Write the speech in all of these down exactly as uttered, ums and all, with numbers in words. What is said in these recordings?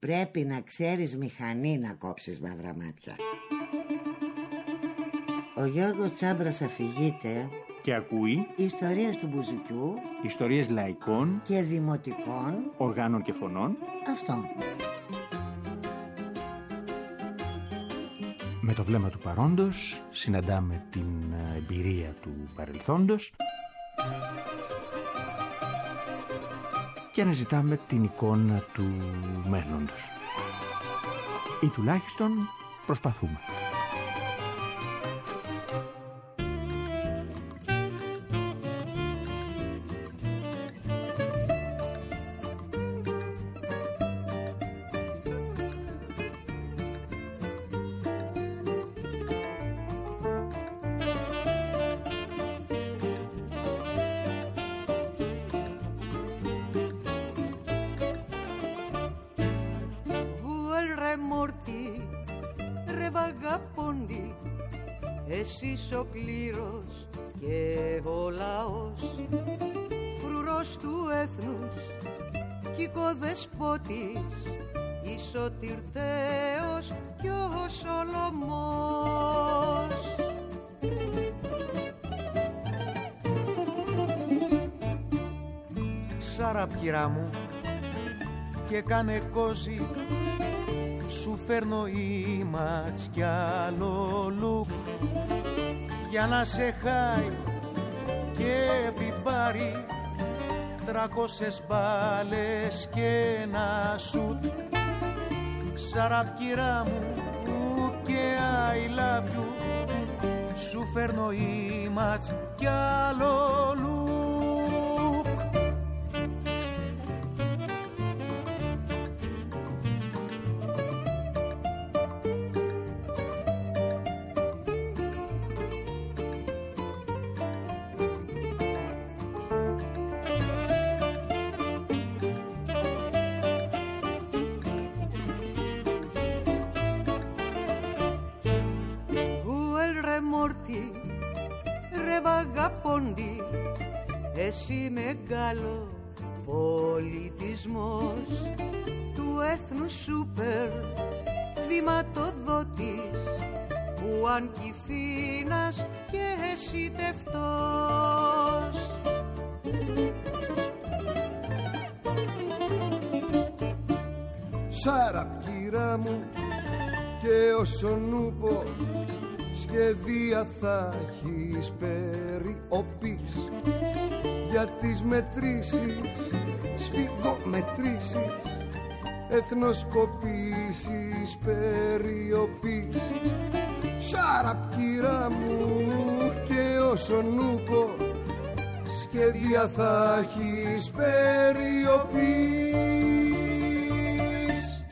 Πρέπει να ξέρεις μηχανή να κόψεις μαύρα μάτια. Ο Γιώργος Τσάμπρας αφηγείται και ακούει ιστορίες του μπουζουκιού, ιστορίες λαϊκών και δημοτικών οργάνων και φωνών. Αυτό. Με το βλέμμα του παρόντος συναντάμε την εμπειρία του παρελθόντος και αναζητάμε την εικόνα του μέλλοντος. Ή τουλάχιστον προσπαθούμε. Εσείς ο κλήρος και ο λαός, φρουρός του έθνους κι οικοδεσπότης, ισοτυρτέος κι ο Σολομός. Σαραπκυρά μου και κάνε κόζι, σου φέρνω ήματς κι άλλο λουκ, για να σε χάει και βιμπάρει, τρακόσες μπάλες και ένα σουτ. Σαραπκυρά μου και I love you, σου φέρνω ήματς κι άλλο λουκ. Εσύ μεγάλο πολιτισμός του έθνους σούπερ βηματοδότης, που αν κυφήνας και εσύ τευτός. Σαραπκυρά μου και όσον ούπο, σχεδία θα έχεις περιοπής, για τις μετρήσεις, σφυγομετρήσεις, εθνοσκοπήσεις, περιοπής. Σαραπκυρά μου και όσον ούπο, σχέδια θα έχεις περιοπής.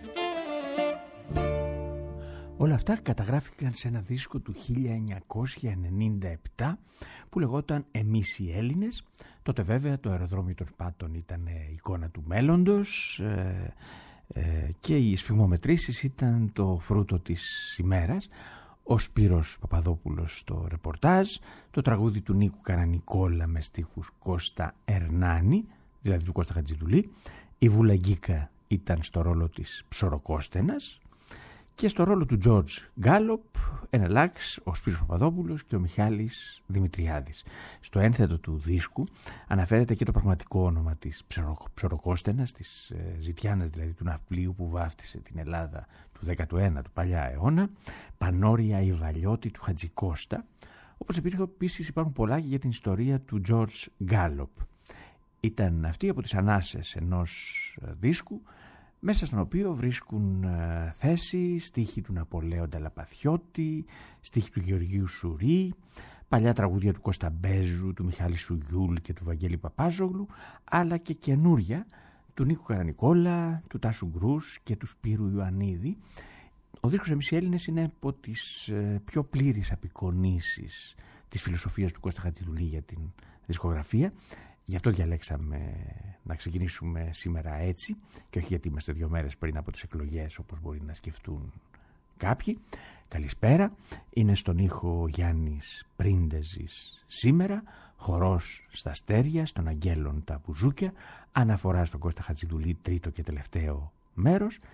Όλα αυτά καταγράφηκαν σε ένα δίσκο του χίλια εννιακόσια ενενήντα επτά που λεγόταν «Εμείς οι Έλληνες». Τότε βέβαια το αεροδρόμιο των Σπάτων ήταν εικόνα του μέλλοντος ε, ε, και οι σφιγμομετρήσεις ήταν το φρούτο της ημέρας. Ο Σπύρος Παπαδόπουλος στο ρεπορτάζ, το τραγούδι του Νίκου Καρανικόλα με στίχους Κώστα Ερνάνη, δηλαδή του Κώστα Χατζηδουλή. Η Βούλα Γκίκα ήταν στο ρόλο της Ψωροκόστενας και στο ρόλο του Τζορτζ Γκάλοπ εναλλάξ ο Σπύρος Παπαδόπουλος και ο Μιχάλης Δημητριάδης. Στο ένθετο του δίσκου αναφέρεται και το πραγματικό όνομα της Ψωροκόστενας, της ε, Ζητιάνας δηλαδή του ναυπλίου που βάφτισε την Ελλάδα του δέκατου ένατου παλιά αιώνα, Πανόρια Ιβαλιώτη του Χατζικώστα, όπως επίσης υπάρχουν πολλά για την ιστορία του Τζορτζ Γκάλοπ. Ήταν αυτή από τις ανάσες ενός δίσκου, μέσα στον οποίο βρίσκουν ε, θέση στίχοι του Ναπολέοντα Λαπαθιώτη, στίχοι του Γεωργίου Σουρή, παλιά τραγούδια του Κώστα Μπέζου, του Μιχάλη Σουγιούλ και του Βαγγέλη Παπάζογλου, αλλά και καινούρια του Νίκου Καρανικόλα, του Τάσου Γκρούς και του Σπύρου Ιωαννίδη. Ο δίσκος «Εμείς οι Έλληνες» είναι από τις ε, πιο πλήρεις απεικονίσεις της φιλοσοφίας του Κώστα Χατζηδουλή για την δισκογραφία. Γι' αυτό διαλέξαμε να ξεκινήσουμε σήμερα έτσι και όχι γιατί είμαστε δύο μέρες πριν από τις εκλογές όπως μπορεί να σκεφτούν κάποιοι. Καλησπέρα, είναι στον ήχο Γιάννης Πρίντεζης σήμερα, χορός στα αστέρια, στον Αγγέλων τα μπουζούκια, αναφορά στον Κώστα Χατζηδουλή, τρίτο και τελευταίο μέρος,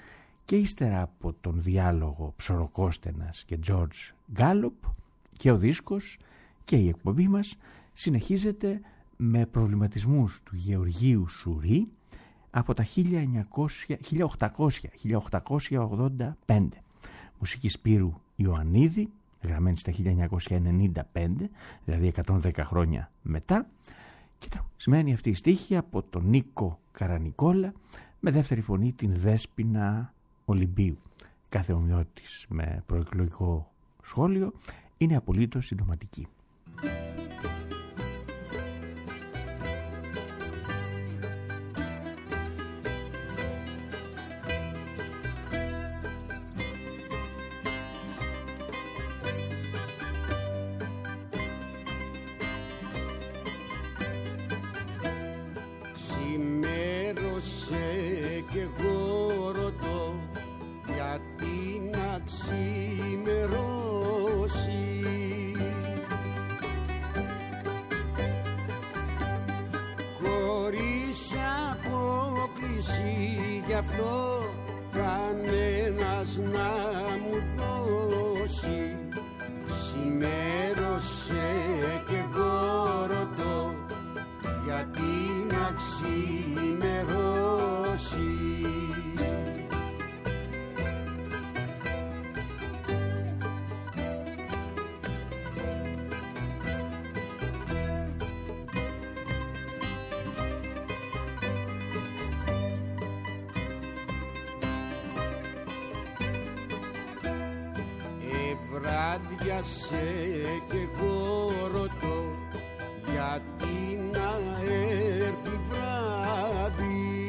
Και ύστερα από τον διάλογο Ψωροκόστενας και George Gallup και ο δίσκος και η εκπομπή μας συνεχίζεται με προβληματισμούς του Γεωργίου Σουρή από τα χίλια οκτακόσια με χίλια οκτακόσια ογδόντα πέντε. Μουσική Σπύρου Ιωαννίδη, γραμμένη στα χίλια εννιακόσια ενενήντα πέντε, δηλαδή εκατόν δέκα χρόνια μετά. Και σημαίνει αυτή η στίχη από τον Νίκο Καρανικόλα με δεύτερη φωνή την Δέσποινα Ολυμπίου. Κάθε ομοιότης με προεκλογικό σχόλιο είναι απολύτως συντοματική. Βράδιασε και εγώ ρωτώ γιατί να έρθει βράδυ.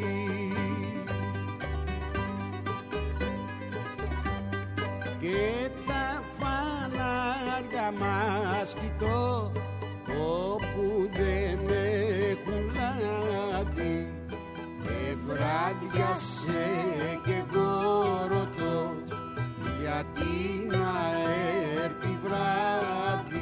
Και τα φανάρια μας κοιτώ όπου δεν έχουν λάδι. Και βράδιασε και εγώ ρωτώ γιατί να έρθει βράδυ.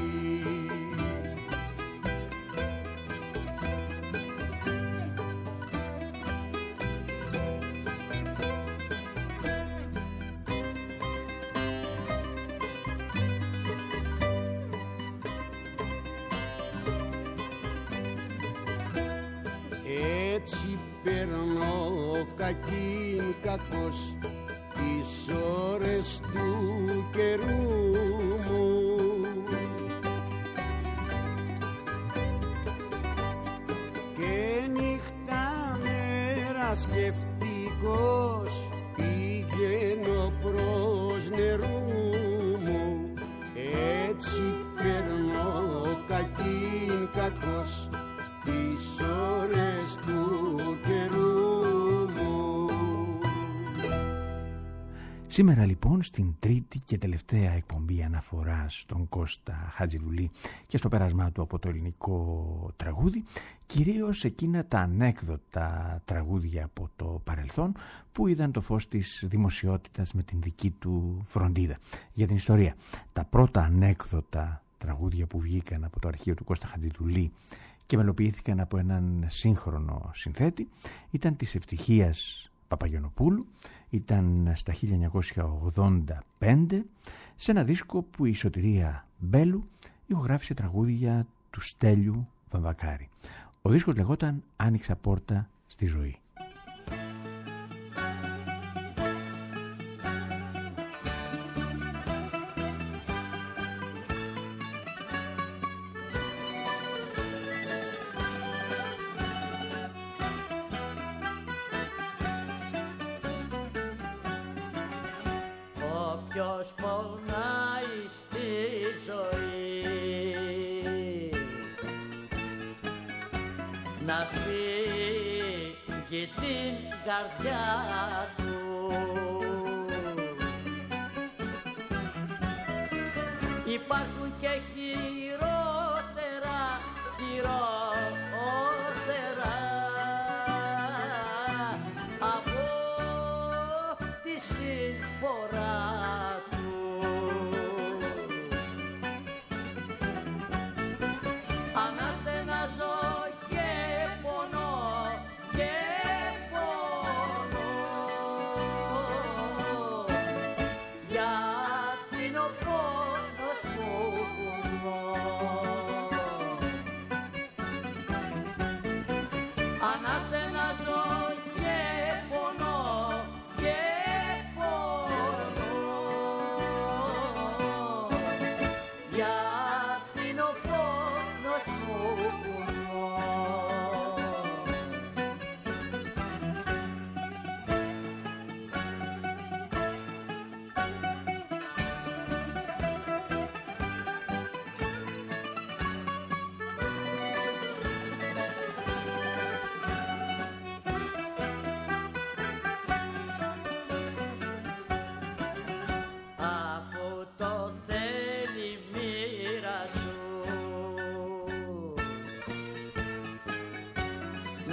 Έτσι περνώ κακήν κακός τις ώρες του καιρού μου. Και νύχτα μέρα σκεφτικός πηγαίνω προς νερού μου. Έτσι περνώ κακήν κακός τις ώρες του καιρού μου. Σήμερα λοιπόν στην τρίτη και τελευταία εκπομπή αναφοράς στον Κώστα Χατζηλουλή και στο πέρασμά του από το ελληνικό τραγούδι, κυρίως εκείνα τα ανέκδοτα τραγούδια από το παρελθόν που είδαν το φως της δημοσιότητας με την δική του φροντίδα. Για την ιστορία, τα πρώτα ανέκδοτα τραγούδια που βγήκαν από το αρχείο του Κώστα Χατζηλουλή και μελοποιήθηκαν από έναν σύγχρονο συνθέτη ήταν της Ευτυχίας Παπαγιανοπούλου, ήταν στα χίλια εννιακόσια ογδόντα πέντε σε ένα δίσκο που η Σωτηρία Μπέλου ηχογράφησε τραγούδια του Στέλιου Βαμβακάρη. Ο δίσκος λεγόταν «Άνοιξα πόρτα στη ζωή». Ποιος πονάει στη ζωή να φύγει την καρδιά του, υπάρχουν και χειρότερα, χειρότερα από τη συμφορά.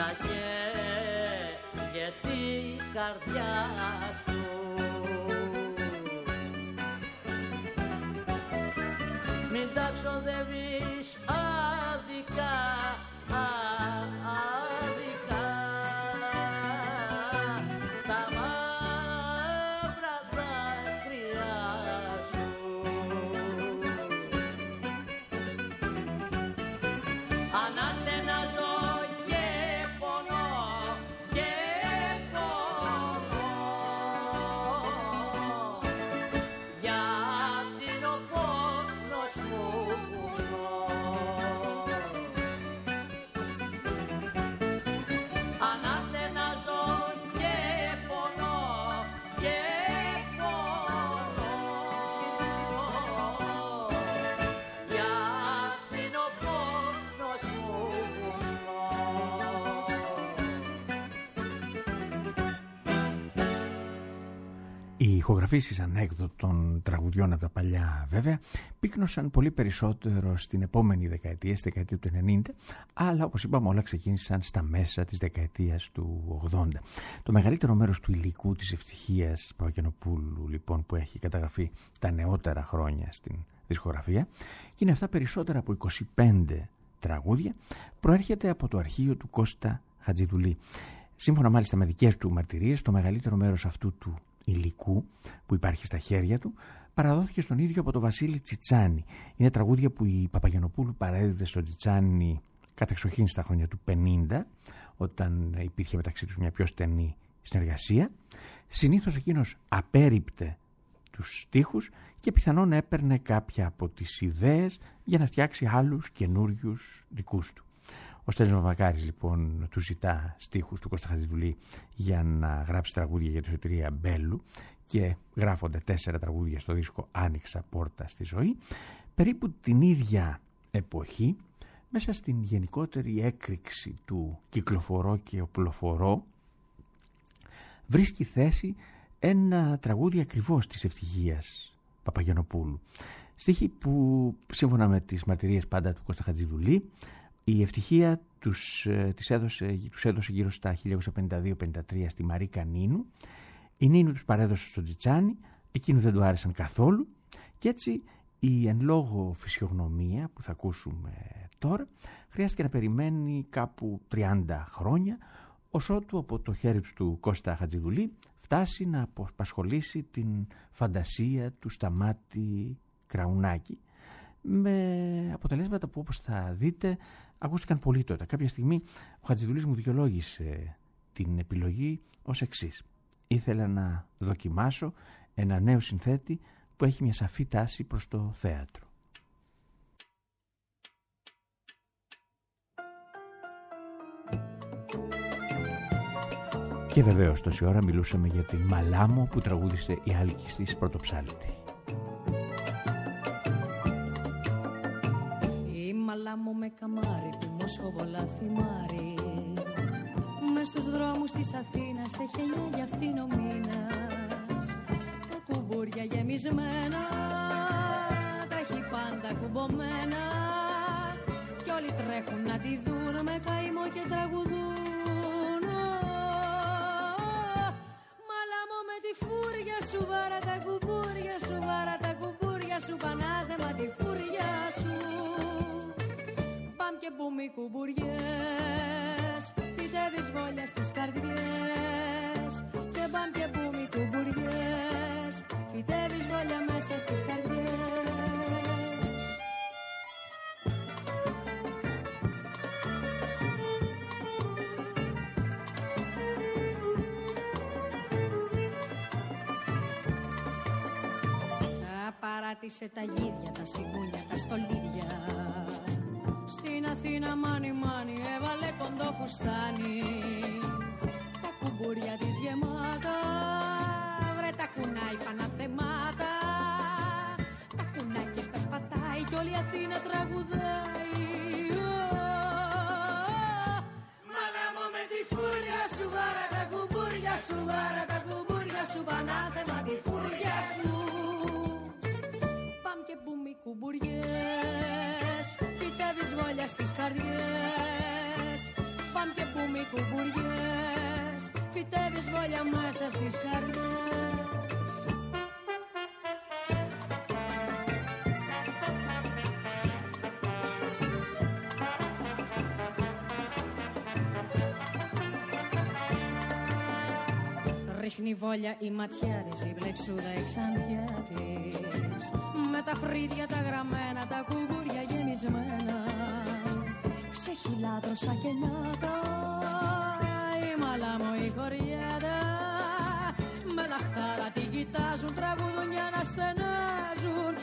να καίγεται η καρδιά σου. Μην τα ξοδεύεις άδικα, άδικα τα μαύρα δάκρυα σου. Ανάσε να ζω και πονώ και πονώ, γιατί είναι ο πόνος μου βουνό. Ανάσε να ζω και πονώ και πονώ, γιατί είναι ο πόνος μου βουνό. Οι ηχογραφήσεις ανέκδοτων τραγουδιών από τα παλιά βέβαια πύκνωσαν πολύ περισσότερο στην επόμενη δεκαετία, στη δεκαετία του ενενήντα, αλλά όπως είπαμε όλα ξεκίνησαν στα μέσα της δεκαετίας του ογδόντα. Το μεγαλύτερο μέρος του υλικού της Ευτυχίας Παπαγιαννοπούλου λοιπόν που έχει καταγραφεί τα νεότερα χρόνια στην δισκογραφία, και είναι αυτά περισσότερα από είκοσι πέντε τραγούδια, προέρχεται από το αρχείο του Κώστα Χατζηδουλή. Σύμφωνα μάλιστα με δικές του μαρτυρίες, το μεγαλύτερο μέρος αυτού του υλικού που υπάρχει στα χέρια του παραδόθηκε στον ίδιο από τον Βασίλη Τσιτσάνη. Είναι τραγούδια που η Παπαγιαννοπούλου παρέδιδε στον Τσιτσάνη κατεξοχήν στα χρόνια του πενήντα, όταν υπήρχε μεταξύ τους μια πιο στενή συνεργασία. Συνήθως εκείνος απέρριπτε τους στίχους και πιθανόν έπαιρνε κάποια από τις ιδέες για να φτιάξει άλλους καινούριους δικούς του. Ο Στέλιος Βαβακάρης λοιπόν του ζητά στίχους του Κώστα Χατζηδουλή για να γράψει τραγούδια για τη σωτηρία Μπέλου και γράφονται τέσσερα τραγούδια στο δίσκο «Άνοιξα πόρτα στη ζωή». Περίπου την ίδια εποχή, μέσα στην γενικότερη έκρηξη του κυκλοφορώ και οπλοφορώ, βρίσκει θέση ένα τραγούδι ακριβώς της Ευτυχίας Παπαγιαννοπούλου. Στίχοι που σύμφωνα με τις μαρτυρίες πάντα του Κώστα Χατζηδουλή, η Ευτυχία τους, τους, έδωσε, τους έδωσε γύρω στα χίλια εννιακόσια πενήντα δύο πενήντα τρία στη Μαρίκα Νίνου. Η Νίνου τους παρέδωσε στον Τσιτσάνη, εκείνου δεν του άρεσαν καθόλου και έτσι η εν λόγω φυσιογνωμία που θα ακούσουμε τώρα χρειάστηκε να περιμένει κάπου τριάντα χρόνια ως ότου από το χέρι του Κώστα Χατζηδουλή φτάσει να απασχολήσει την φαντασία του Σταμάτη Κραουνάκη, με αποτελέσματα που όπως θα δείτε ακούστηκαν πολύ τότε. Κάποια στιγμή ο Χατζηδουλής μου δικαιολόγησε την επιλογή ως εξής: ήθελα να δοκιμάσω ένα νέο συνθέτη που έχει μια σαφή τάση προς το θέατρο. Και βεβαίως τόση ώρα μιλούσαμε για την Μαλάμο που τραγούδισε η Άλκης της Πρωτοψάλτη. Η Μαλάμο με καμάρι που Μόσχοβολα θυμάρι, μες στους δρόμους της Αθήνας έχει εννιά για αυτήν ο μήνας. Τα κουμπούρια γεμισμένα, τα έχει πάντα κουμπωμένα κι όλοι τρέχουν να τη δουν με καημό και τραγουδούν. Μαλάμο με τη φούρια σου, βάρα τα κουμπούρια σου, βάρα τα κουμπούρια σου, πανάθεμα τη φούρια σου. Παμ και μπούμ οι κουμπουριές, φυτεύεις βόλια στις καρδιές. Και μπαμ και μπούμ οι κουμπουριές, φυτεύεις βόλια μέσα στις καρδιές. Τα παράτησε τα γίδια, τα σιγούνια, τα στολίδια. Στην Αθήνα μάνι μάνι έβαλε κοντό φουστάνι. Τα κουμπούρια της γεμάτα, βρε τα κουνάει παναθεμάτα. Τα κουνάει και περπατάει κι όλη η Αθήνα τραγουδάει. Μαλάμο με τη φούρια σου, βάρα τα κουμπούρια σου, βάρα τα κουμπούρια σου, πανάθεμα τη φούρια σου. Παμ και μπούμ οι κουμπουριές, φυτεύεις βόλια στις καρδιές. Παμ και μπούμ οι μη κουμπουριές, φυτεύεις βόλια μέσα στις καρδιές. Ρίχνει βόλια η ματιά της, η μπλεξούδα εξάντια της, με τα φρύδια τα γραμμένα, τα κουμπούρια γεμισμένα. Ξεχυλάτρωσα και νιάτα, η μαλά μου η χωριέτα, με λαχτάρα την κοιτάζουν, τραγουδούν για να στενάζουν.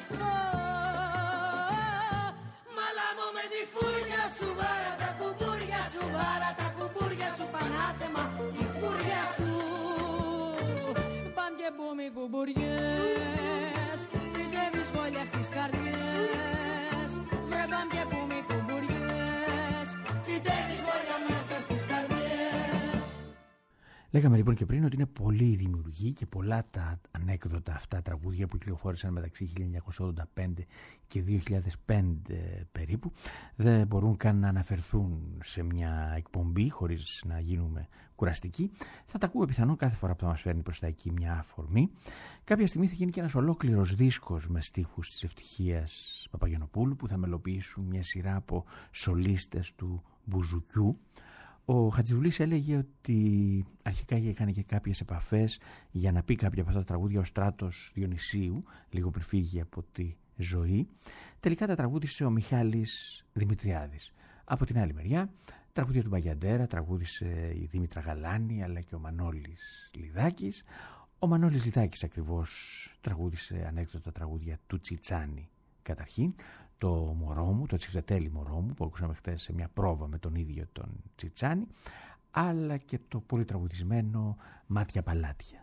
Μαλά μου με τη φούρια σου, βάρα τα κουμπούρια σου, βάρα τα κουμπούρια σου, πανάθεμα η φούρια σου. Παν και μπούμι κουμπουριές, φυτεύεις βόλια στις καρδιές. Βρε παν και μπούμι κουμπουριές, φυτεύεις βόλια μέσα στις καρδιές. Λέγαμε λοιπόν και πριν ότι είναι πολύ δημιουργοί και πολλά τα ανέκδοτα αυτά τραγούδια που κυκλοφόρησαν μεταξύ χίλια εννιακόσια ογδόντα πέντε και δύο χιλιάδες πέντε περίπου. Δεν μπορούν καν να αναφερθούν σε μια εκπομπή χωρίς να γίνουμε κουραστικοί. Θα τα ακούμε πιθανόν κάθε φορά που θα μας φέρνει προς τα εκεί μια αφορμή. Κάποια στιγμή θα γίνει και ένας ολόκληρος δίσκος με στίχους της Ευτυχίας Παπαγιαννοπούλου που θα μελοποιήσουν μια σειρά από σολίστες του μπουζουκιού. Ο Χατζηβουλής έλεγε ότι αρχικά έκανε και κάποιες επαφές για να πει κάποια από αυτά τα τραγούδια ο Στράτος Διονυσίου, λίγο πριν φύγει από τη ζωή. Τελικά τα τραγούδισε ο Μιχάλης Δημητριάδης. Από την άλλη μεριά, τραγούδια του Μπαγιαντέρα τραγούδισε η Δήμητρα Γαλάνη αλλά και ο Μανώλης Λιδάκης. Ο Μανώλης Λιδάκης ακριβώς τραγούδισε ανέκδοτα τραγούδια του Τσιτσάνη καταρχήν. Το μωρό μου, το τσιφτετέλι μωρό μου που ακούσαμε χτες σε μια πρόβα με τον ίδιο τον Τσιτσάνη, αλλά και το πολύ τραγουδισμένο Μάτια Παλάτια.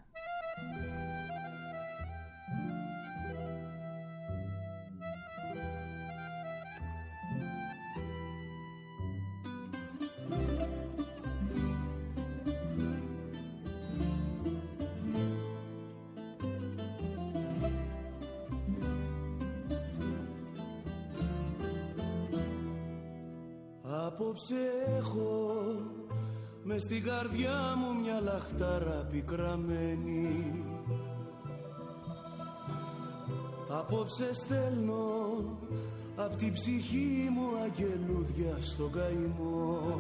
Απόψε έχω μες στην καρδιά μου μια λαχτάρα πικραμένη. Απόψε στέλνω απ' την ψυχή μου αγγελούδια στον καημό.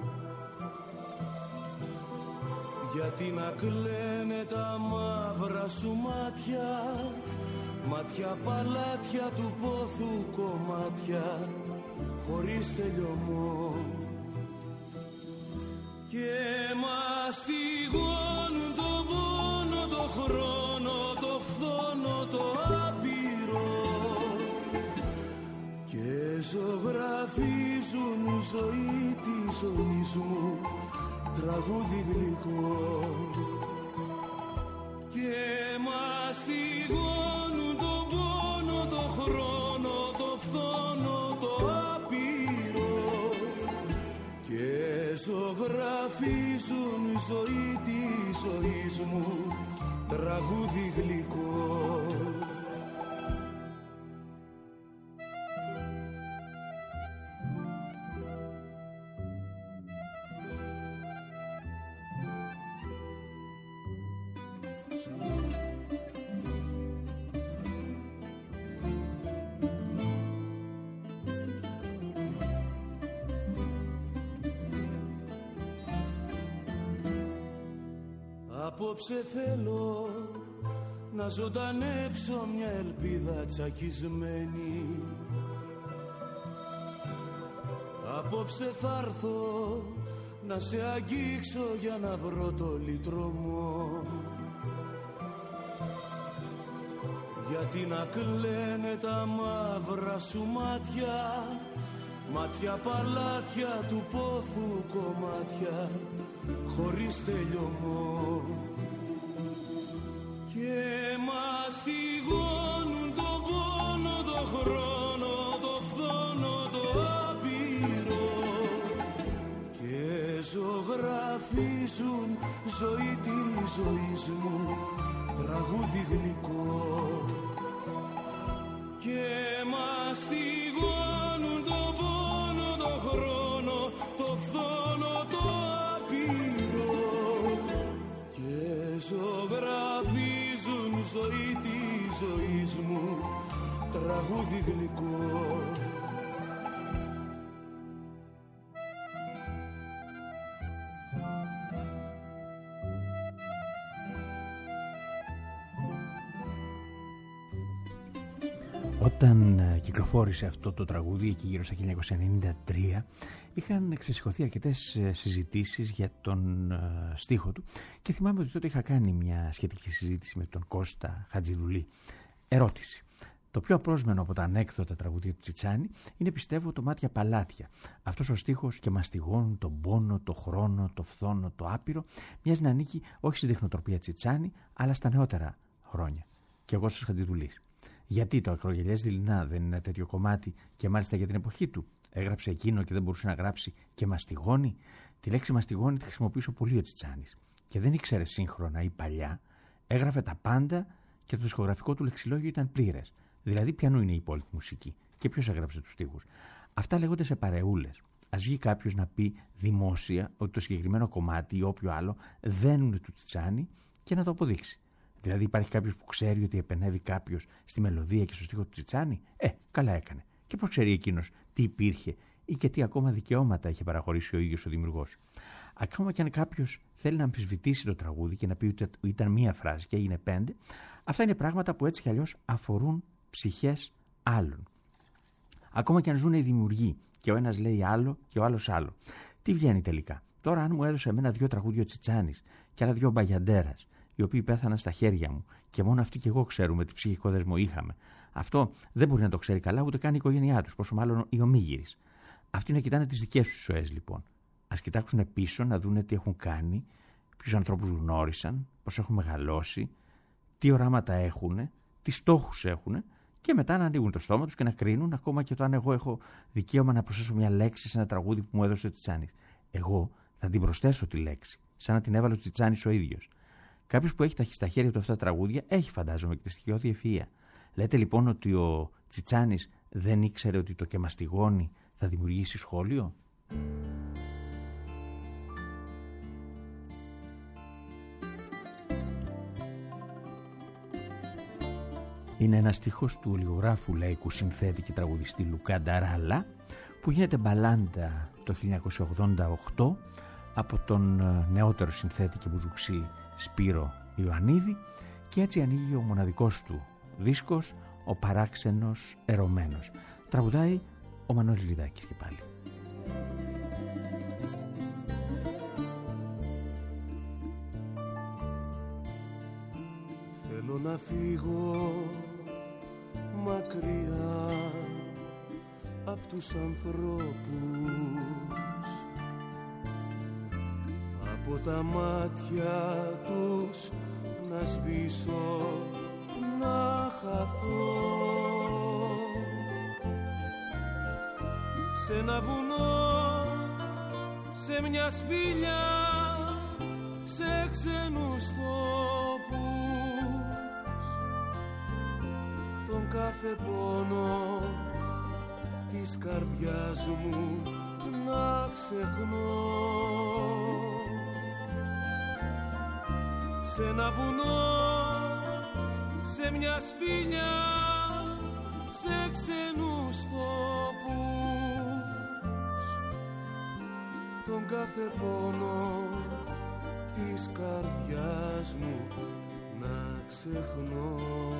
Γιατί να κλαίνε τα μαύρα σου μάτια, μάτια παλάτια του πόθου κομμάτια, χωρίς τελειωμό. Και μαστιγώνουν τον πόνο, το χρόνο, το φθόνο, το άπειρο, και ζωγραφίζουν ζωή τη ζωής μου τραγούδι γλυκό. Και μαστιγώνουν τον πόνο, το χρόνο, το φθόνο, το ζωγραφίζουν ζωή τη ζωής μου τραγούδι γλυκό. Απόψε θέλω να ζωντανέψω μια ελπίδα τσακισμένη. Απόψε θα έρθω να σε αγγίξω για να βρω το λυτρωμό. Γιατί να κλαίνε τα μαύρα σου μάτια, μάτια παλάτια του πόθου κομμάτια, χωρίς τελειωμό. Και μαστιγώνουν τον πόνο, το χρόνο, το φθόνο, το άπειρο, και ζωγραφίζουν ζωή τη ζωής μου τραγούδι γλυκό. Και μαστιγώνουν τον πόνο, το χρόνο, το φθόνο, το άπειρο, ζωή της ζωής μου τραγούδι γλυκό. Όταν κυκλοφόρησε αυτό το τραγούδι εκεί γύρω στα χίλια εννιακόσια ενενήντα τρία είχαν ξεσηκωθεί αρκετές συζητήσεις για τον στίχο του και θυμάμαι ότι τότε είχα κάνει μια σχετική συζήτηση με τον Κώστα Χατζηδουλή. Ερώτηση. Το πιο απρόσμενο από τα ανέκδοτα τραγουδία του Τσιτσάνη είναι, πιστεύω, το Μάτια Παλάτια. Αυτός ο στίχος «Και μαστιγώνουν τον πόνο, το χρόνο, το φθόνο, το άπειρο» μοιάζει να ανήκει όχι στη δεχνοτροπία Τσιτσάνη, αλλά στα νεότερα χρόνια. Και εγώ σας Χατζηδουλής. Γιατί το Ακρογελιές δειλινά δεν είναι ένα τέτοιο κομμάτι και μάλιστα για την εποχή του? Έγραψε εκείνο και δεν μπορούσε να γράψει «και μαστιγώνει»? Τη λέξη μαστιγώνει τη χρησιμοποιούσε πολύ ο Τσιτσάνης. Και δεν ήξερε σύγχρονα ή παλιά. Έγραφε τα πάντα και το δισκογραφικό του λεξιλόγιο ήταν πλήρες. Δηλαδή, ποιανού είναι η υπόλοιπη μουσική και ποιος έγραψε τους στίχους. Αυτά λέγονται σε παρεούλες. Ας βγει κάποιος να πει δημόσια ότι το συγκεκριμένο κομμάτι ή όποιο άλλο δεν είναι του Τσιτσάνη και να το αποδείξει. Δηλαδή, υπάρχει κάποιος που ξέρει ότι επενεύει κάποιος στη μελωδία και στο στίχο του Τσιτσάνη? Ε, καλά έκανε. Και πώς ξέρει εκείνος τι υπήρχε ή και τι ακόμα δικαιώματα είχε παραχωρήσει ο ίδιος ο δημιουργός? Ακόμα και αν κάποιος θέλει να αμφισβητήσει το τραγούδι και να πει ότι ήταν μία φράση και έγινε πέντε, αυτά είναι πράγματα που έτσι κι αλλιώς αφορούν ψυχές άλλων. Ακόμα και αν ζουν οι δημιουργοί και ο ένας λέει άλλο και ο άλλος άλλο. Τι βγαίνει τελικά? Τώρα, αν μου έδωσε εμένα δύο τραγούδια ο Τσιτσάνης και άλλα δύο Μπαγιαντέρας, οι οποίοι πέθαναν στα χέρια μου και μόνο αυτοί και εγώ ξέρουμε τι ψυχικό δεσμό είχαμε, αυτό δεν μπορεί να το ξέρει καλά ούτε καν η οικογένειά τους, πόσο μάλλον οι ομίγυρες. Αυτοί να κοιτάνε τις δικές τους ζωές, λοιπόν. Ας κοιτάξουν πίσω να δούνε τι έχουν κάνει, ποιους ανθρώπους γνώρισαν, πώς έχουν μεγαλώσει, τι οράματα έχουν, τι στόχους έχουν, και μετά να ανοίγουν το στόμα τους και να κρίνουν, ακόμα και το αν εγώ έχω δικαίωμα να προσθέσω μια λέξη σε ένα τραγούδι που μου έδωσε ο Τσιτσάνης. Εγώ θα την προσθέσω τη λέξη, σαν να την έβαλε ο Τσιτσάνης ο ίδιος. Κάποιος που έχει στα χέρια του αυτά τα τραγούδια έχει, φαντάζομαι, και τη στοιχειώδη ευφυΐα. Λέτε λοιπόν ότι ο Τσιτσάνης δεν ήξερε ότι το «και μαστιγώνει» θα δημιουργήσει σχόλιο? Είναι ένα στίχος του λιγογράφου λαϊκού συνθέτη και τραγουδιστή Λουκά Νταράλα, που γίνεται μπαλάντα το χίλια εννιακόσια ογδόντα οκτώ από τον νεότερο συνθέτη και μπουζουξή Σπύρο Ιωαννίδη, και έτσι ανοίγει ο μοναδικός του δίσκος, ο παράξενος ερωμένος. Τραγουδάει ο Μανώλης Λιδάκης και πάλι. Θέλω να φύγω μακριά απ' τους ανθρώπους, από τα μάτια τους να σβήσω, να χαθώ σε ένα βουνό, σε μια σπηλιά, σε ξένους τόπους, τον κάθε πόνο της καρδιάς μου να ξεχνώ. Σε ένα βουνό, σε μια σπηλιά, σε ξένους τόπους, τον κάθε πόνο της καρδιάς μου να ξεχνώ.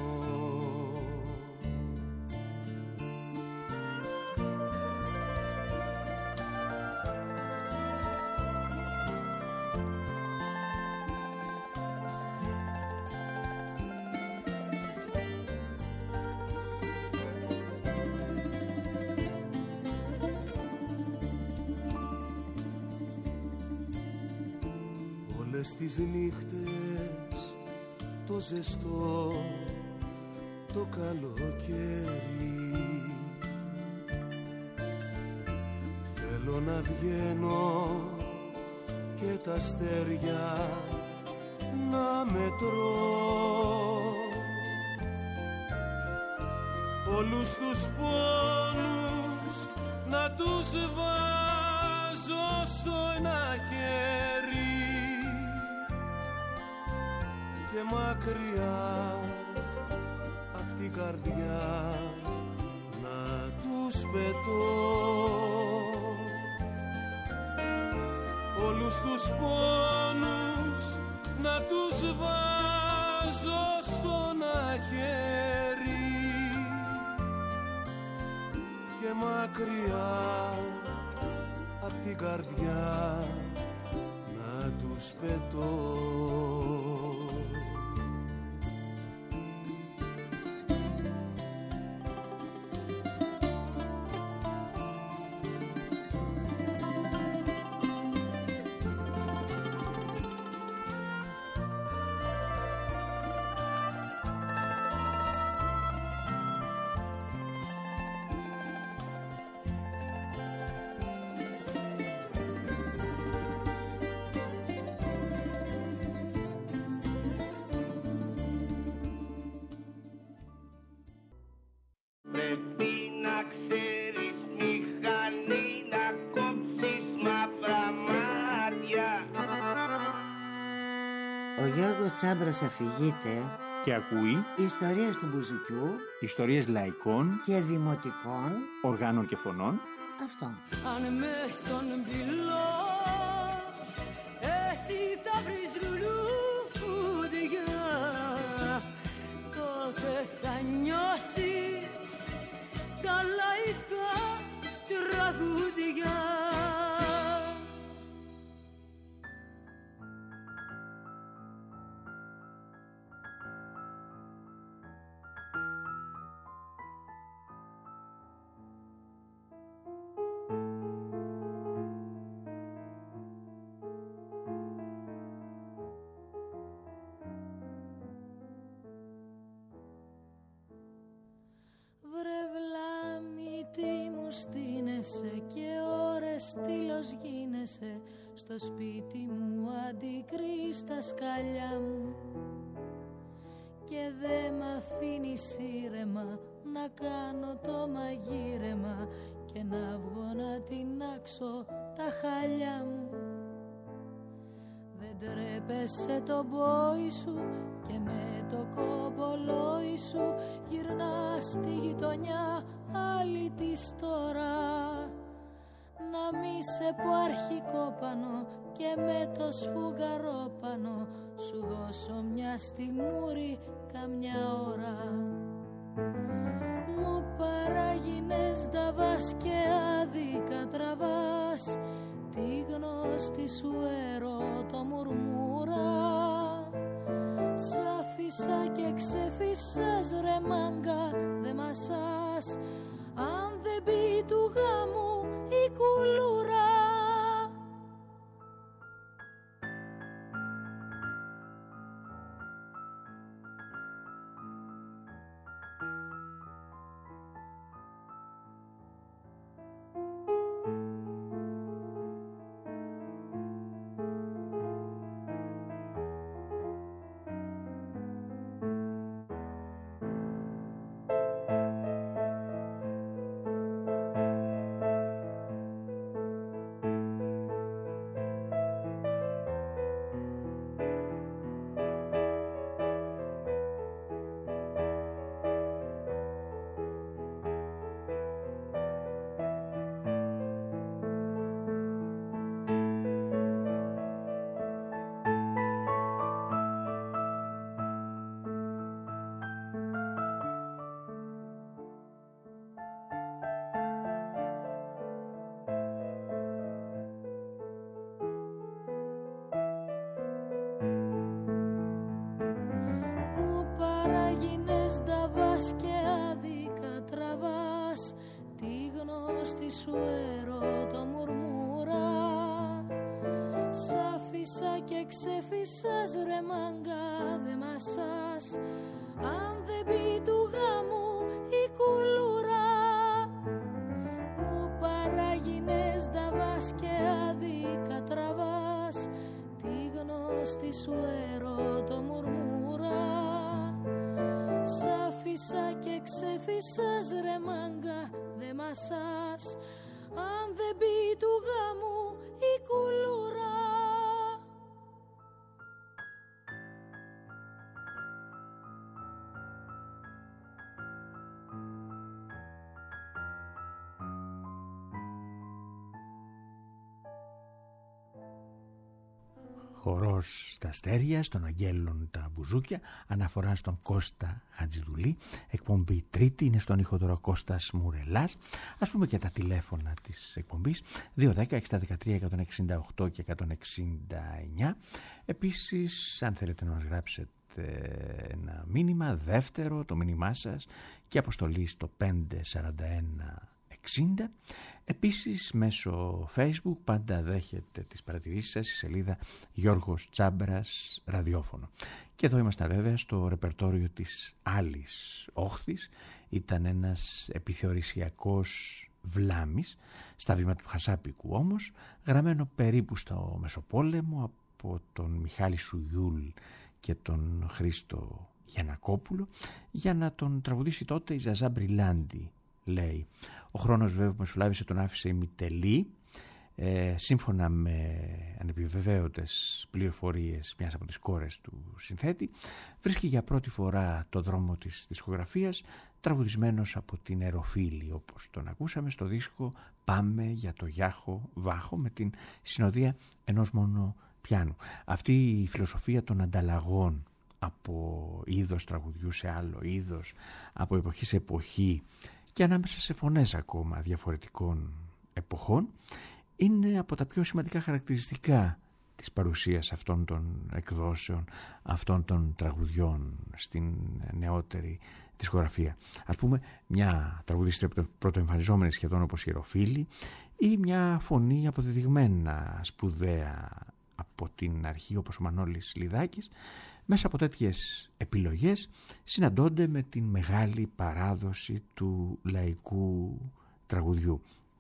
Στις νύχτες το ζεστό το καλοκαίρι θέλω να βγαίνω και τα αστέρια να μετρώ, όλους τους πόνους να τους βάζω στο ένα χέρι και μακριά πετώ, όλους τους πόνους να τους βάζω στον αχέρι και μακριά απ' την καρδιά να τους πετώ. Ο Γιώργος Τσάμπρας αφηγείται και ακούει ιστορίες του μπουζουκιού, ιστορίες λαϊκών και δημοτικών οργάνων και φωνών. Αυτό. Αν μες στον πυλό εσύ θα βρεις λουλούδια, τότε θα νιώσεις τα λαϊκά τραγούδια. Και ώρες στήλος γίνεσαι, στο σπίτι μου αντικρείς τα σκαλιά μου και δε μ' αφήνεις ήρεμα να κάνω το μαγείρεμα και να βγω να τεινάξω τα χαλιά μου. Δεν τρέπεσαι το μπόι σου και με το κομπολόι σου γυρνάς στη γειτονιά άλλη της τώρα. Να μη σε πω αρχικόπανο και με το σφουγγαρόπανο σου δώσω μια στη μούρη καμιά ώρα. Μου παράγινες νταβάς και άδικα τραβάς τη γνώστη σου ερώτα μουρμούρα. Σ' άφησα και ξεφύσας ρε μάγκα δε μασάς, αν δεν μπει του γάμου η κουλούρα. Και άδικα τραβάς τη γνώστη σου ερώτα μουρμούρα. Σ' άφησα και ξεφύσας ρε μάγκα δε μασάς, αν δεν μπει του γάμου η κουλούρα. Μου παράγινες νταβάς και άδικα τραβάς τη γνώστη σου ερώτα μουρμούρα. Σ' άφησα και ξεφύσας ρε μάγκα δε μασάς, αν δεν μπει του γάμου η κουλούρα. χορός στα αστέρια, στον Αγγέλων τα μπουζούκια, αναφορά στον Κώστα Χατζηδουλή, εκπομπή τρίτη, είναι στον ήχο τώρα Κώστας Μουρελάς. Ας πούμε και τα τηλέφωνα της εκπομπής δύο δέκα εξήντα δεκατρία εκατόν εξήντα οκτώ και εκατόν εξήντα εννιά. Επίσης, αν θέλετε να μας γράψετε ένα μήνυμα, δεύτερο το μήνυμά σας και αποστολή στο πέντε σαράντα ένα εξήντα. Επίσης μέσω Facebook πάντα δέχεται τις παρατηρήσεις σας η σελίδα Γιώργος Τσάμπρας ραδιόφωνο. Και εδώ είμαστε βέβαια στο ρεπερτόριο της άλλης όχθης. Ήταν ένας επιθεωρησιακός βλάμης στα βήματα του Χασάπικου όμως, γραμμένο περίπου στο Μεσοπόλεμο από τον Μιχάλη Σουγιούλ και τον Χρήστο Γιαννακόπουλο, για να τον τραγουδήσει τότε η Ζαζά Μπριλάντη, λέει. Ο χρόνος βέβαια που μεσολάβησε τον άφησε ημιτελή, ε, σύμφωνα με ανεπιβεβαίωτες πληροφορίες μιας από τις κόρες του συνθέτη, βρίσκει για πρώτη φορά το δρόμο της δισκογραφίας τραγουδισμένος από την Εροφίλη, όπως τον ακούσαμε στο δίσκο «Πάμε για το Γιάχο Βάχο» με την συνοδεία ενός μόνο πιάνου. Αυτή η φιλοσοφία των ανταλλαγών από είδος τραγουδιού σε άλλο είδος, από εποχή σε εποχή και ανάμεσα σε φωνές ακόμα διαφορετικών εποχών, είναι από τα πιο σημαντικά χαρακτηριστικά της παρουσίας αυτών των εκδόσεων, αυτών των τραγουδιών στην νεότερη δισκογραφία. Ας πούμε μια τραγουδίστρια πρωτοεμφανιζόμενη σχεδόν όπως η Εροφίλη, ή μια φωνή αποδεδειγμένα σπουδαία από την αρχή όπως ο Μανώλης Λιδάκης, μέσα από τέτοιες επιλογές συναντώνται με την μεγάλη παράδοση του λαϊκού τραγουδιού.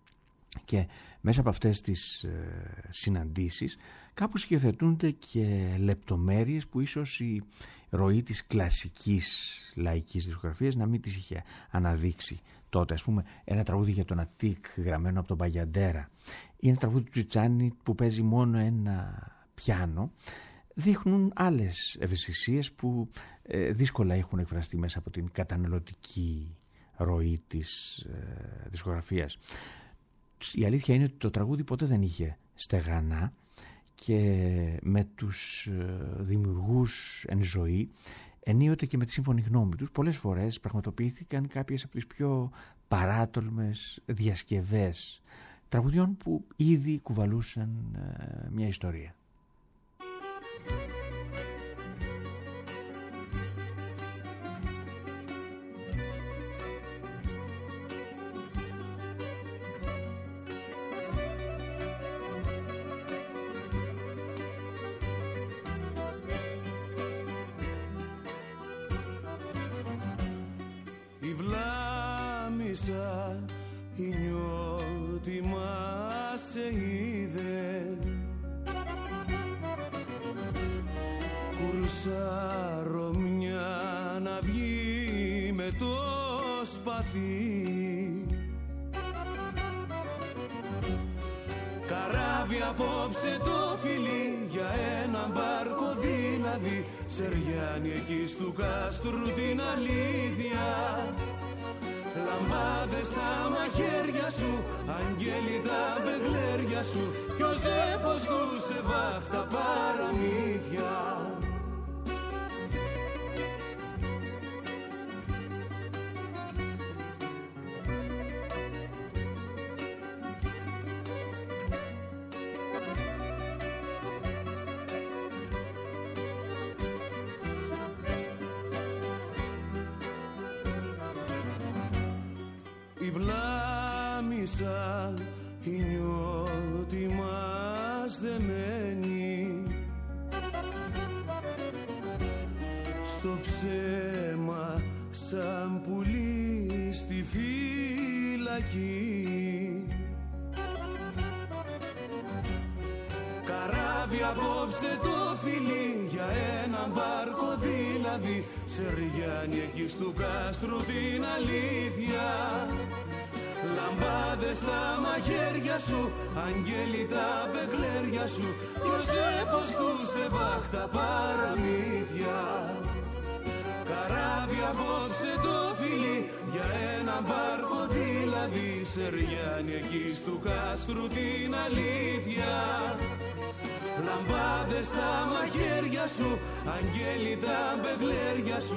Και μέσα από αυτές τις ε, συναντήσεις κάπου σκεφτούνται και λεπτομέρειες που ίσως η ροή της κλασικής λαϊκής δισκογραφίας να μην τις είχε αναδείξει τότε. Ας πούμε ένα τραγούδι για τον Αττικ γραμμένο από τον Μπαγιαντέρα ή ένα τραγούδι του Τσιτσάνη που παίζει μόνο ένα πιάνο, δείχνουν άλλες ευαισθησίες που ε, δύσκολα έχουν εκφραστεί μέσα από την καταναλωτική ροή της ε, δισκογραφίας. Η αλήθεια είναι ότι το τραγούδι ποτέ δεν είχε στεγανά και με τους ε, δημιουργούς εν ζωή, ενίοτε και με τη σύμφωνη γνώμη τους, πολλές φορές πραγματοποιήθηκαν κάποιες από τις πιο παράτολμες διασκευές τραγουδιών που ήδη κουβαλούσαν ε, μια ιστορία. Η βλάμισα η νιώτη μας σε είδε, κουρσάρω μια να βγει με το σπαθί, καράβι απόψε το φιλί για ένα μπάρκο δηλαδή, Σεριάνι εκεί στου κάστρου την αλήθεια. Λαμπάδες στα μαχαίρια σου, αγγέλοι τα μπεγλέρια σου, κι ο ζέπος του σε βάχτα παραμύθια. Η νιώτη μας δεμένη στο ψέμα σαν πουλί στη φυλακή, καράβι απόψε το φιλί για ένα μπάρκο δηλαδή, Σεριάνι εκεί στου κάστρου την αλήθεια. Λαμπάδες στα μαχαίρια σου, αγγέλοι τα μπεγλέρια σου, κι ο ζέπος του σε βάχτα παραμύθια. Καράβι απόψε το φιλί για ένα μπάρκο δηλαδή, Σεριάνι εκεί στου κάστρου την αλήθεια. λαμπάδες στα μαχαίρια σου, αγγέλη τα μπεγλέρια σου.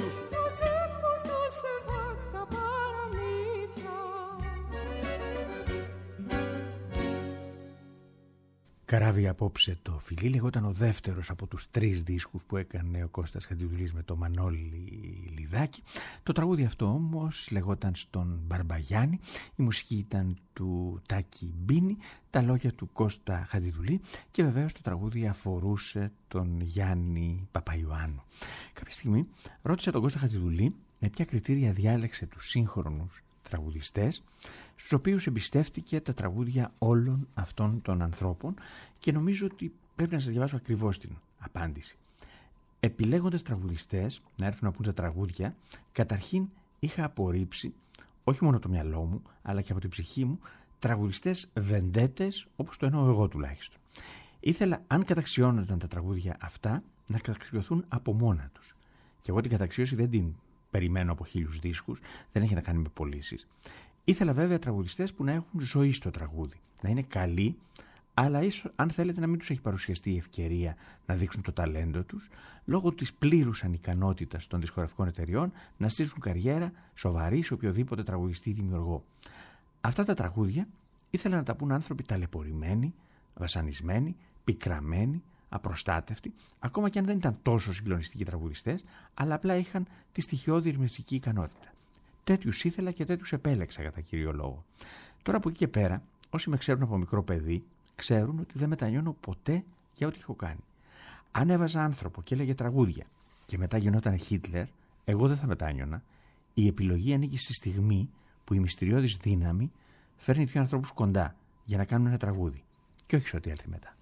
Καράβι απόψε το φιλί λεγόταν ο δεύτερος από τους τρεις δίσκους που έκανε ο Κώστας Χατζηδουλής με το Μανώλη Λιδάκη. Το τραγούδι αυτό όμως λεγόταν στον Μπαρμπαγιάννη, η μουσική ήταν του Τάκη Μπίνη, τα λόγια του Κώστα Χατζηδουλή και βεβαίως το τραγούδι αφορούσε τον Γιάννη Παπαϊωάννου. Κάποια στιγμή ρώτησε τον Κώστα Χατζηδουλή με ποια κριτήρια διάλεξε τους σύγχρονους τραγουδιστές στους οποίους εμπιστεύτηκε τα τραγούδια όλων αυτών των ανθρώπων και νομίζω ότι πρέπει να σας διαβάσω ακριβώς την απάντηση. Επιλέγοντας τραγουδιστές να έρθουν να πούν τα τραγούδια, καταρχήν είχα απορρίψει όχι μόνο το μυαλό μου αλλά και από την ψυχή μου τραγουδιστές βεντέτες όπως το εννοώ εγώ τουλάχιστον. Ήθελα αν καταξιώνονταν τα τραγούδια αυτά να καταξιωθούν από μόνα τους. Και εγώ την καταξίωση δεν την περιμένω από χίλιους δίσκους, δεν έχει να κάνει με πωλήσεις. Ήθελα βέβαια τραγουδιστές που να έχουν ζωή στο τραγούδι, να είναι καλοί, αλλά ίσως αν θέλετε να μην τους έχει παρουσιαστεί η ευκαιρία να δείξουν το ταλέντο τους, λόγω της πλήρους ανικανότητας των δισκογραφικών εταιριών να στήσουν καριέρα σοβαρή σε οποιοδήποτε τραγουδιστή ή δημιουργό. Αυτά τα τραγούδια ήθελα να τα πούν άνθρωποι ταλαιπωρημένοι, βασανισμένοι, πικραμένοι, απροστάτευτοι, ακόμα και αν δεν ήταν τόσο συγκλονιστικοί τραγουδιστές, αλλά απλά είχαν τη στοιχειώδη ερμηνευτική ικανότητα. Τέτοιους ήθελα και τέτοιους επέλεξα κατά κύριο λόγο. Τώρα από εκεί και πέρα, όσοι με ξέρουν από μικρό παιδί, ξέρουν ότι δεν μετανιώνω ποτέ για ό,τι έχω κάνει. Αν έβαζα άνθρωπο και έλεγε τραγούδια και μετά γινόταν Χίτλερ, εγώ δεν θα μετάνιωνα. Η επιλογή ανήκει στη στιγμή που η μυστηριώδης δύναμη φέρνει δύο ανθρώπους κοντά για να κάνουν ένα τραγούδι, και όχι σε ό,τι έλθει μετά.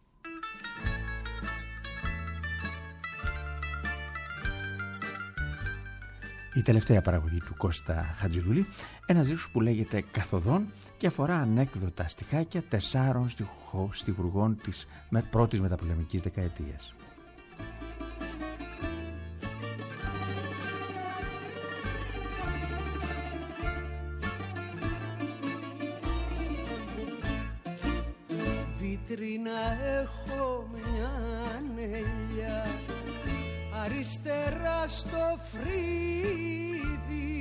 Η τελευταία παραγωγή του Κώστα Χατζηδουλή, ένας δίσκος που λέγεται «Καθοδόν» και αφορά ανέκδοτα στιχάκια τεσσάρων στιχουργών της πρώτης μεταπολεμικής δεκαετίας. Βιτρίνα έχω μια ανέλια αριστερά στο φρύδι,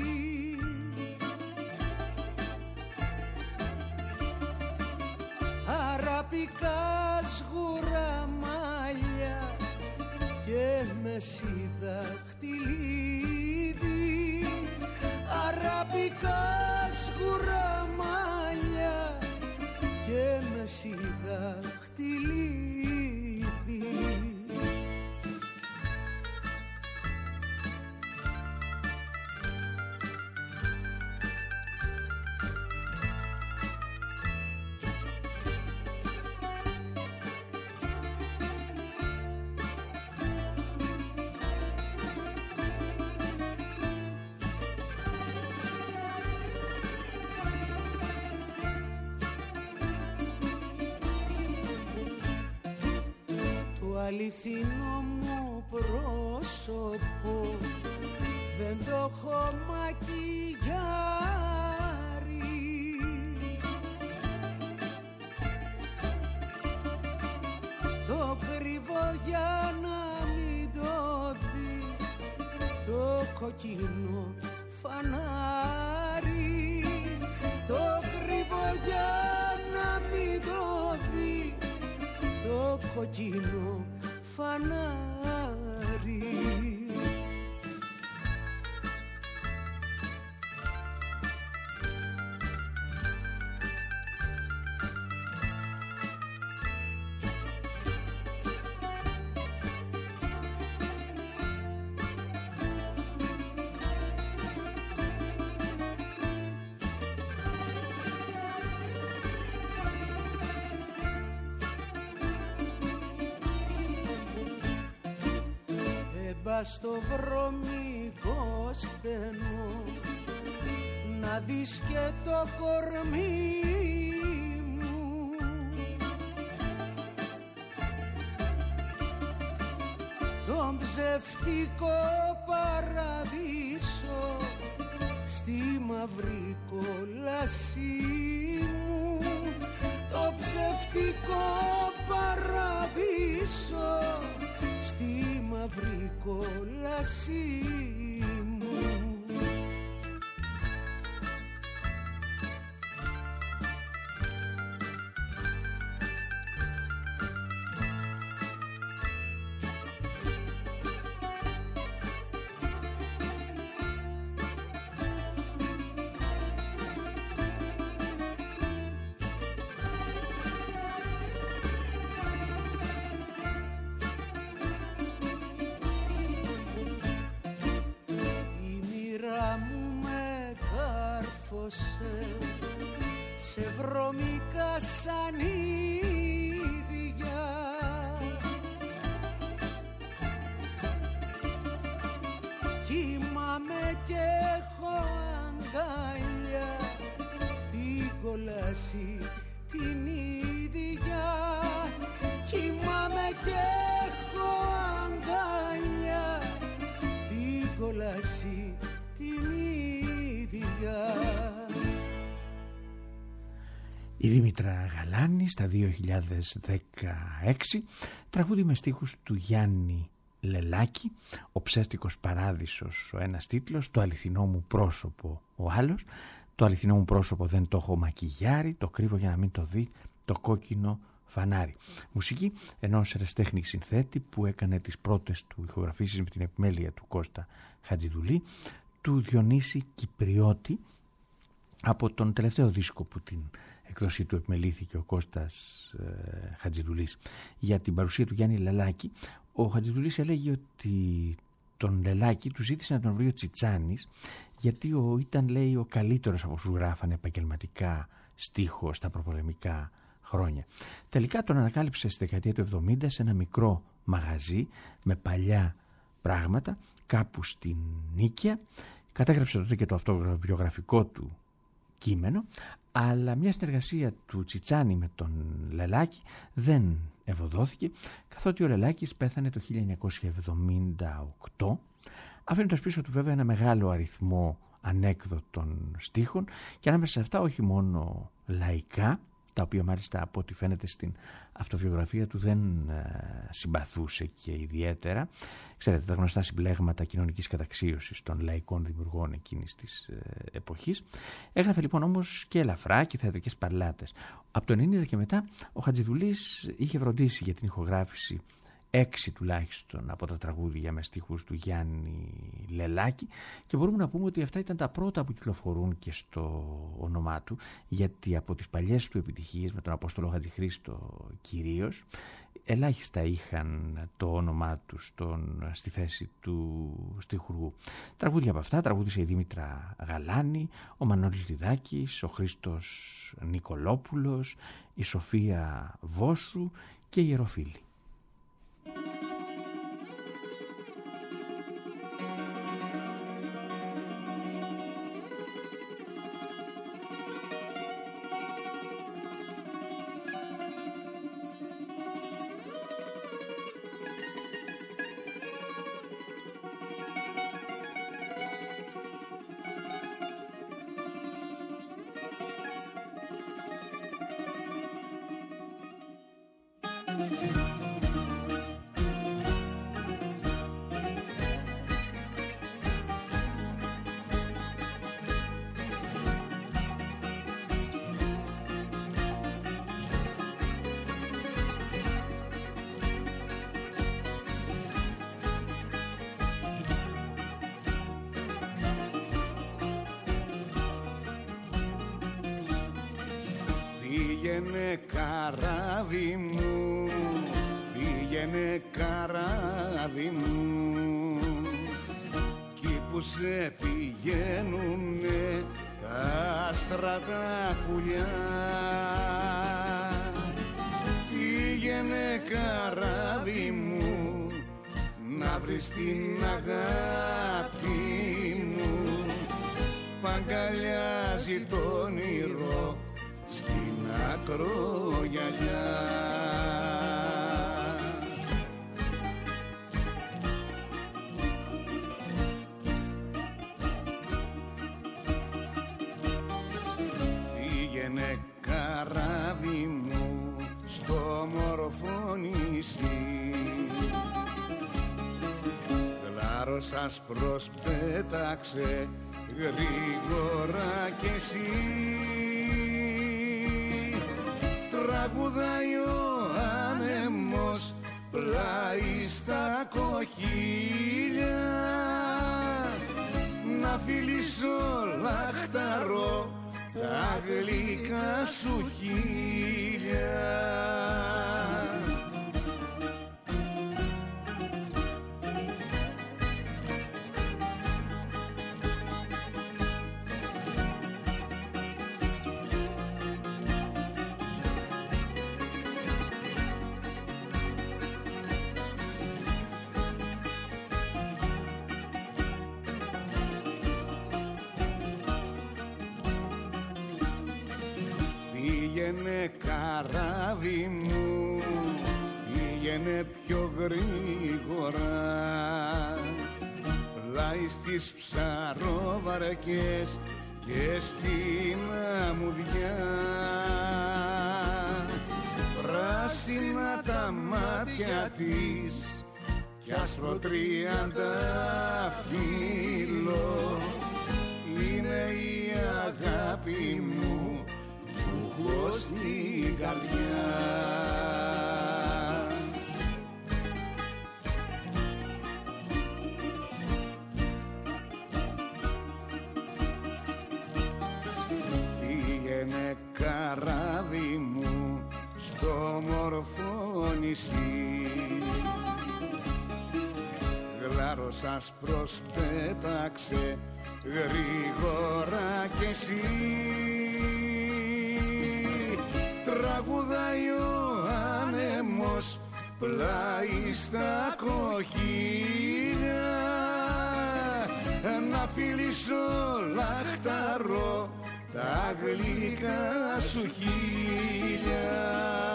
αραπικά σγουρά μαλλιά και μέση δαχτυλίδι, αραπικά σγουρά μαλλιά και μέση δαχτυλίδι. Αληθινό μου πρόσωπο δεν το έχω μακιγιάρει, το κρύβω για να μην το δει το κοκκινό φανάρι, το κρύβω για να μην το δει το κοκκινό φανάρι. Στο βρωμικό στενό να δεις και το κορμί μου, τον ψευτικό παραδείσο στη μαύρη κόλασή μου, το ψευτικό παραδείσο μαύρη κόλαση μου. Σε βρωμικά σανίδια κοιμάμαι και έχω αγκαλιά την κόλαση την ίδια. Κοιμάμαι και έχω αγκαλιά την κόλαση την ίδια. Η Δήμητρα Γαλάνη στα δύο χιλιάδες δεκαέξι, τραγούδι με στίχους του Γιάννη Λελάκη, «Ο ψεύτικος παράδεισος» ο ένας τίτλος, «Το αληθινό μου πρόσωπο» ο άλλος. «Το αληθινό μου πρόσωπο δεν το έχω μακιγιάρι, το κρύβω για να μην το δει το κόκκινο φανάρι». Μουσική ενός ερασιτέχνη συνθέτη που έκανε τις πρώτες του ηχογραφήσεις με την επιμέλεια του Κώστα Χατζηδουλή, του Διονύση Κυπριώτη, από τον τελευταίο δίσκο που την εκδοσή του επιμελήθηκε ο Κώστας ε, Χατζηδουλής. Για την παρουσία του Γιάννη Λελάκη, ο Χατζηδουλής έλεγε ότι τον Λελάκη του ζήτησε να τον βρει ο Τσιτσάνης, γιατί ο, ήταν, λέει, ο καλύτερος από όσους γράφανε επαγγελματικά στίχο στα προπολεμικά χρόνια. Τελικά τον ανακάλυψε στη δεκαετία του εβδομήντα σε ένα μικρό μαγαζί με παλιά πράγματα κάπου στην Νίκαια. Κατέγραψε τότε και το αυτοβιογραφικό του κείμενο, αλλά μια συνεργασία του Τσιτσάνη με τον Λελάκη δεν ευωδόθηκε, καθότι ο Λελάκης πέθανε το χίλια εννιακόσια εβδομήντα οκτώ, αφήνοντας πίσω του βέβαια ένα μεγάλο αριθμό ανέκδοτων στίχων, και ανάμεσα σε αυτά όχι μόνο λαϊκά, τα οποία μάλιστα από ό,τι φαίνεται στην αυτοβιογραφία του δεν ε, συμπαθούσε και ιδιαίτερα. Ξέρετε, τα γνωστά συμπλέγματα κοινωνικής καταξίωσης των λαϊκών δημιουργών εκείνης της ε, εποχής. Έγραφε λοιπόν όμως και ελαφρά και θεατρικές παλάτες. Από το ενενήντα και μετά ο Χατζηδουλής είχε φροντίσει για την ηχογράφηση έξι τουλάχιστον από τα τραγούδια με στίχους του Γιάννη Λελάκη, και μπορούμε να πούμε ότι αυτά ήταν τα πρώτα που κυκλοφορούν και στο όνομά του, γιατί από τις παλιές του επιτυχίες με τον Απόστολο Χατζηχρήστο κυρίως, ελάχιστα είχαν το όνομά του στον, στη θέση του στιχουργού. Τραγούδια από αυτά τραγούδισε η Δήμητρα Γαλάνη, ο Μανώλης Διδάκης, ο Χρήστος Νικολόπουλος, η Σοφία Βόσου και η Ιεροφίλη. Πήγαινε καράβι μου, πήγαινε καράβι μου, κι που σε πηγαίνουνε τα άστρα πουλιά. Πήγαινε καράβι μου να βρεις την αγάπη μου, παγκαλιάζει το όνειρο στην ακρογιαλιά. Πήγαινε καράβι μου στο μορφό νησί, άσπρος πέταξε γρήγορα κι εσύ. Τραγουδάει ο άνεμος πλάι στα κοχύλια, να φιλήσω λαχταρώ τα γλυκά σου χείλια. Πήγαινε καράβι μου, πήγαινε πιο γρήγορα, πλάι στις ψαροβαρκές και στην αμμουδιά. Πράσινα τα μάτια της κι άσπρο τριαντάφυλλο, είναι η αγάπη μου που έχω στην καρδιά. Πήγαινε καράβι μου στο μορφό νησί, γλάρος άσπρος πέταξε γρήγορα κι εσύ. Τραγουδάει ο άνεμος πλάι στα κοχύλια, να φιλήσω λαχταρώ τα γλυκά σου χείλια.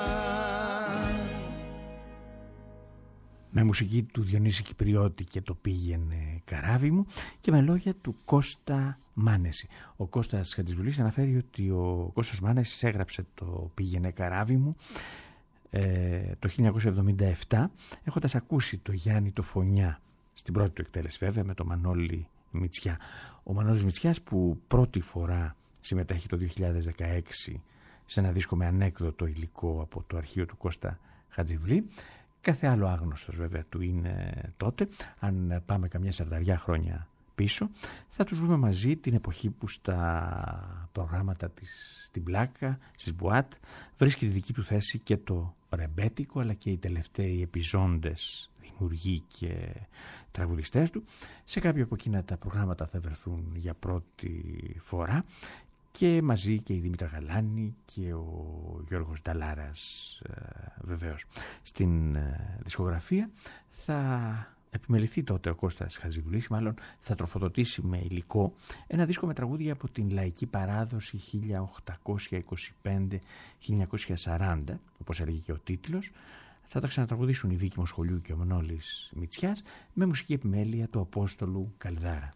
Με μουσική του Διονύση Κυπριώτη και το «Πήγαινε καράβι μου» και με λόγια του Κώστα Μάνεση. Ο Κώστας Χατζηβουλής αναφέρει ότι ο Κώστας Μάνεσης έγραψε το «Πήγαινε καράβι μου» ε, το χίλια εννιακόσια εβδομήντα επτά, έχοντας ακούσει το Γιάννη το Φωνιά στην πρώτη του εκτέλεση, βέβαια, με τον Μανώλη Μητσιά. Ο Μανώλης Μητσιάς, που πρώτη φορά συμμετέχει το δύο χιλιάδες δεκαέξι σε ένα δίσκο με ανέκδοτο υλικό από το αρχείο του Κώστα Χατζηβουλή. Κάθε άλλο άγνωστος βέβαια του είναι τότε. Αν πάμε καμιά σαρδαριά χρόνια πίσω, θα τους βρούμε μαζί την εποχή που στα προγράμματα της, στην Πλάκα, στις Μπουάτ, βρίσκει τη δική του θέση και το ρεμπέτικο, αλλά και οι τελευταίοι επιζώντες δημιουργοί και τραγουδιστές του. Σε κάποια από εκείνα τα προγράμματα θα βρεθούν για πρώτη φορά και μαζί και η Δήμητρα Γαλάνη και ο Γιώργος Νταλάρας, βεβαίως. Στην δισκογραφία θα επιμεληθεί τότε ο Κώστας Χατζηβουλής, μάλλον θα τροφοδοτήσει με υλικό ένα δίσκο με τραγούδια από την λαϊκή παράδοση χίλια οκτακόσια είκοσι πέντε με χίλια εννιακόσια σαράντα, όπως έλεγε και ο τίτλος. Θα τα ξανατραγουδήσουν η Βίκη Μοσχολιού και ο Μανώλης Μητσιάς με μουσική επιμέλεια του Απόστολου Καλδάρα.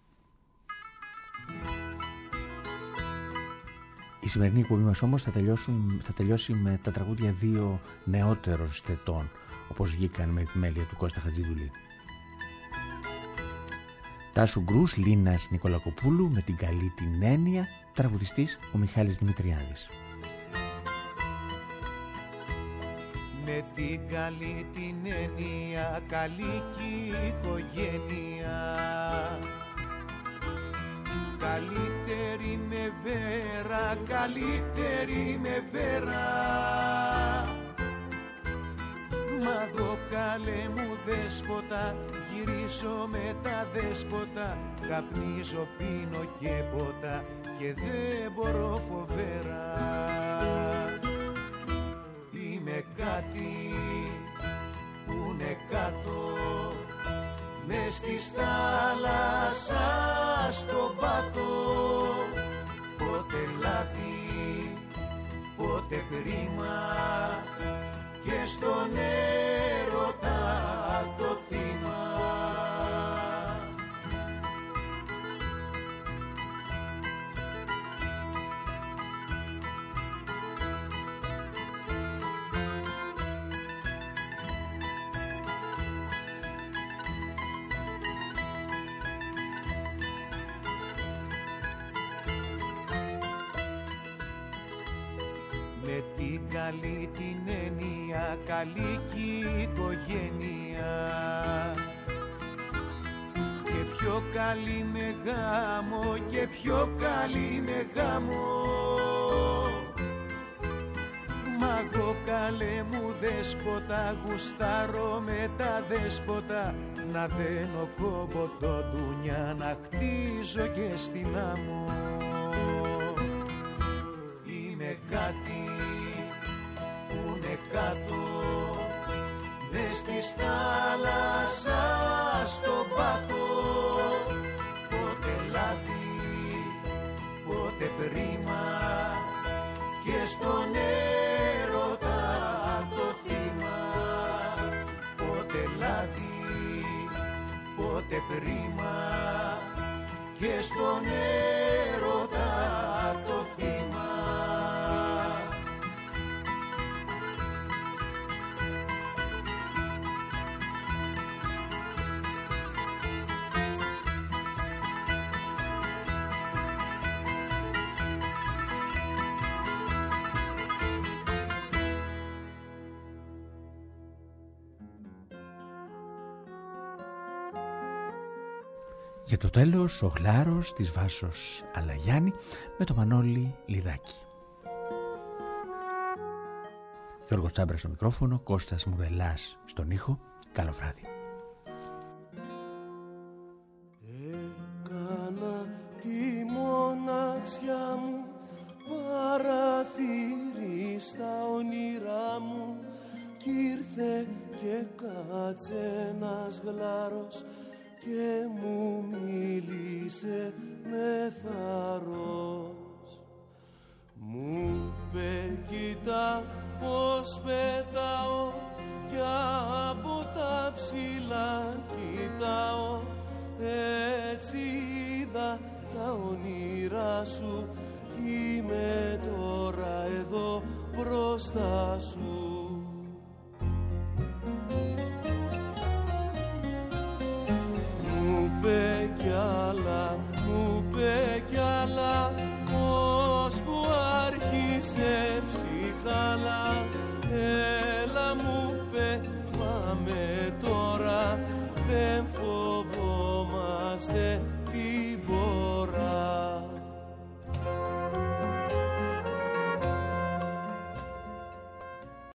Η σημερινή εκπομπή μας όμως θα, θα τελειώσει με τα τραγούδια δύο νεότερων στετών, όπως βγήκαν με επιμέλεια του Κώστα Χατζηβουλή. Τάσου Γκρούς, Λίνας Νικολακοπούλου, με την καλή την έννοια, τραγουδιστής ο Μιχάλης Δημητριάδης. Με την καλή την έννοια, καλή κι οικογένεια, καλύτερη με βέρα, καλύτερη με βέρα. Μα εγώ καλέ μου δέσποτα, γυρίσω με τα δέσποτα, καπνίζω, πίνω και ποτά και δεν μπορώ φοβέρα. Είμαι κάτι που είναι κάτω, μες στη θάλασσα στον πάτο, πότε λάδι, πότε κρίμα και στον έρωτα το θύμα. άλλη την έννοια καλή κι οικογένεια. Και πιο καλή με γάμο και πιο καλή με γάμο. Μα εγώ καλέ μου δέσποτα, γουστάρω με τα δέσποτα, να δένω κόμπο το ντουνιά, να χτίζω και στην άμμο. Είμαι κάτι που είναι κάτω, μες στη θάλασσα στον πάτο. Πότε λάδι, πότε πρίμα και στον έρωτα το θύμα. Πότε λάδι, πότε πρίμα και στον έρωτα το θύμα. Για το τέλος, ο Γλάρος της Βάσος Αλαγιάννη με το Μανώλη Λιδάκη. Γιώργος Τσάμπρας στο μικρόφωνο, Κώστας Μουρελάς στον ήχο. Καλό βράδυ. Έκανα τη μοναξιά μου παραθύρι στα όνειρά μου κι ήρθε και κάτσε ένας γλάρος και μου μίλησε με θάρρος. Μου είπε κοίτα πως πετάω κι από τα ψηλά κοιτάω, έτσι είδα τα όνειρά σου κι είμαι τώρα εδώ μπροστά σου. Μου είπε κι άλλα, μου είπε κι άλλα, ώσπου άρχισε ψυχάλα. Έλα μου είπε, πάμε τώρα, δεν φοβόμαστε